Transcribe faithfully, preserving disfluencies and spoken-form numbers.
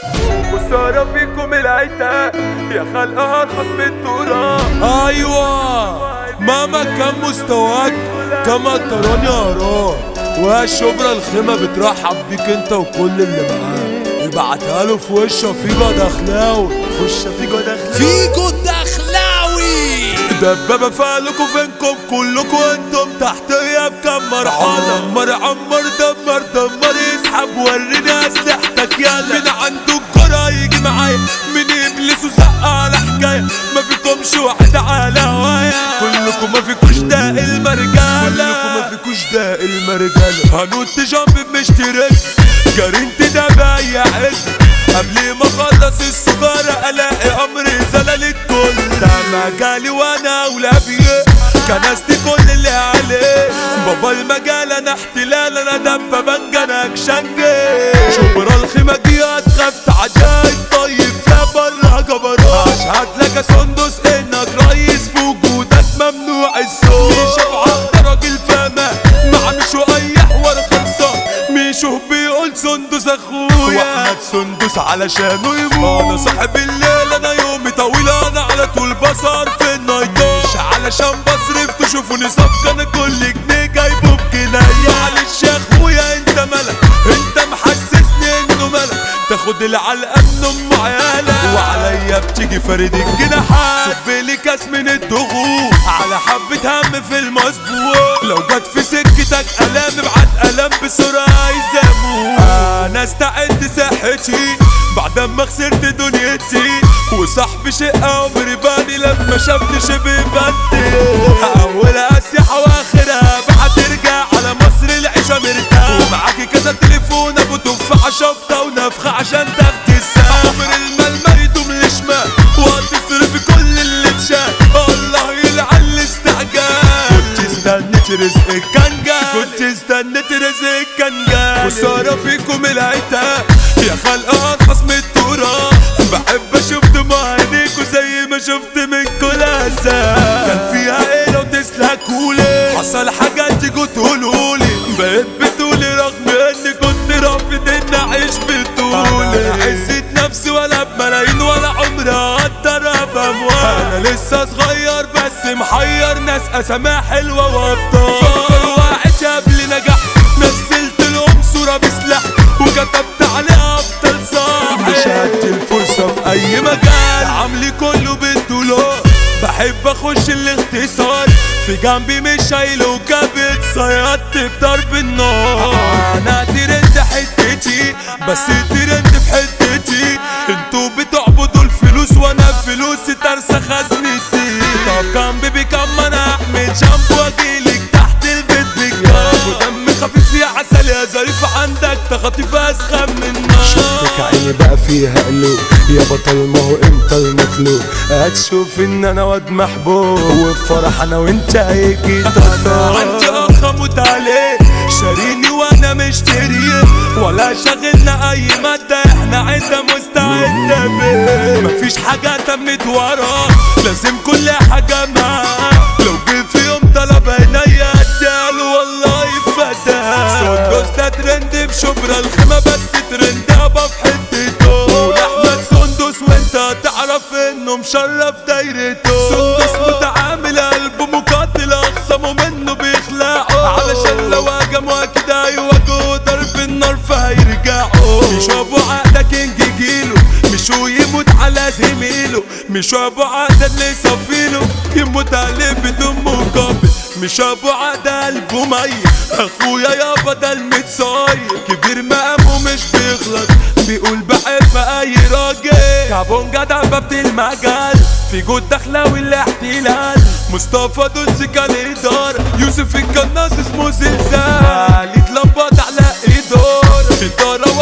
خسارة فيكم العتاب يا خلقها ارخص من التراب. ايوه مهما كان مستواك كما تراني اراك، وهالشبرا الخيمة بترحب بيك انت وكل اللي معاك. ابعتها له في وشه فيجو دخلاوي، خش فيجو دخلاوي فيجو دخلاوي. دبابة فعلكوا فينكم كلكوا انتم تحتية بكم مرحلة. عمر عمر دمر دمر يسحب وريني اسلحتك يلا. من عنده الجرأة يجي معايا من ابليس وزق على حكاية. ما فيكمش واحد على هوايا، كلكم ما فيكوش ده المرجالة، كلكم ما فيكوش ده المرجالة. هنط جنب مشترك جرينت ده بايع عز قبل ما اخلص السجارة الاقي امري زلل الكل. ده مجالي وانا اولابيه كنستي كل اللي عليه. بابا المجال انا احتلال انا دبة بنجا انا اكشنجي. شبرا الخيمة دي هتخاف تعجاي طيب يا برا جبروت. اشهد لك يا سندس انك ريس في وجودك ممنوع الصوت. ميشو عبد راجل فاهمة مع ميشو اي حوار خلصان. ميشو بيقول سندس اخويا واحمد سندس علشانه يموت. انا صاحب الليل انا يومي طويل انا على طول بصر في النايتات. مش علشان بصرف تشوفوني صفقة انا كل جنيه جايبه بجنيه. معلش يا اخويا انت ملك انت محسسني انه ملك. تاخد العلقة من ام عيالك وعليا بتيجي فرد الجناحات. صبلي كاس من الضغوط على حبة هم في المسبوق. لو جت في سكتك الام ابعت الام بسرعة يزاموك. انا استعدت صحتي بعد ما خسرت دنيتي. وصاحبي شقة عمري باني لما شافني شبه بنتي. اول اسيحة واخرها هترجع على مصر العيشة مرتاح. ومعاكي كذا تليفون ابو تفاحة شفطة ونفخة عشان تاخدي الساعة. عمر المال ما يدوم لشمال وهتصرفي كل اللي اتشال. الله يلعن الاستعجال. كنت استنيت رزقك كان جاي، كنت استنيت رزقك كان جاي. خسارة فيكم العتاب يا خلقها ارخص من التراب. بحب اشوف دموع عينيكوا زي ما شفت منكوا العذاب. كان فيها عيلة وتسلكولي حصل حاجات تيجوا تقولولي. بقيت بتقولي رغم اني كنت رافض اني اعيش بطولي. عزت نفسي ولا بملايين ولا عمري هقدر ابقى موال. انا لسه صغير بس محير ناس اساميها حلوة وابطال. فكر واعيش قبل نجاح نزلت لهم صورة بسلاح وكتبت عليها افضل صاحب. مش هدي الفرصة في اي مجال عملي كله بالدولار. بحب اخش الاختصار في جنبي مش شايله وكبت صيادت بضرب النار. انا ترند حتتي بس ترند في حتتي. انتوا بتعبدوا الفلوس وانا فلوسي ترسى خزنتي. طب جنبي بكم انا احمد جنب واجيلك تحت البيت بكام. ودمي خفيف يا عسل يا ظريف عندك تخطيف اسخن من النار. شفتك عيني بقى فيها قلوب يا بطل ما هو انت المطلوب. هتشوف ان انا واد محبوب وبفرح انا وانت هيجي تطار. عندي اخ اموت عليه شاريني وانا مشتريه. ولا شغلنا اي مادة احنا عدة مستعدة بيه. مفيش حاجة تمت وراه لازم كل حاجة معاه. لو جه في يوم طلب عينيا اديله والله فتاه. سندس ده ترند في شبرا الخيمة بس ترند ابا في حتته. واحمد سندس وانت تعرف انه مشرف دايرته. سندس متعامل قلبه مقاتل اخصمه منه بيخلعوا. علشان لو هجموا اكيد هيواجهوا ضرب النار فهيرجعوا. مش ابو عقده كينج جيله مشو يموت على زميله. مش ابو عقده اللي يصفيله يموت عليه بدون مقابل. مش ابو عقده قلبه ميت اخويا يابا ده المتصاير. كبير مقامه مش بيغلط بيقول بحب اي راجل. كابون جدع بابت المجال في جود دخلاوي الاحتلال. مصطفى دولسي كان اداره. يوسف القناص اسمه زلزال. ليك لمبات على ايدار اداره